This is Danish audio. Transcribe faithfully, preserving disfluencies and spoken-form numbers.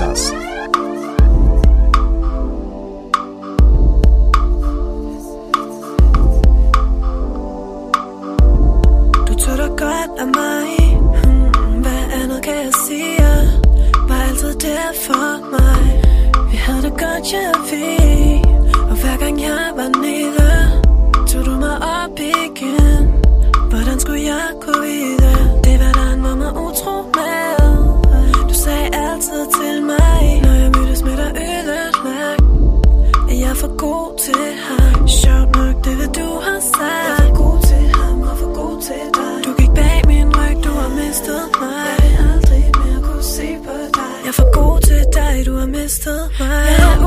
Podcast. Du tog dig godt af mig. hmm, Hvad andet kan jeg sige? Var altid der for mig. Vi havde det godt, jeg ved. Og hver gang jeg var nede, tog du mig op igen. Hvordan skulle jeg kunne vide? Det var der en mamma utro med. Du sagde altid til mig, når jeg mødtes med dig ødelagt, at jeg er for god til ham. Sjovt nok, det vil du have sagt. Jeg er for god til ham og for god til dig. Du gik bag min ryg, du har mistet mig. Jeg vil aldrig mere kunne se på dig. Jeg er for god til dig, du har mistet mig. Jeg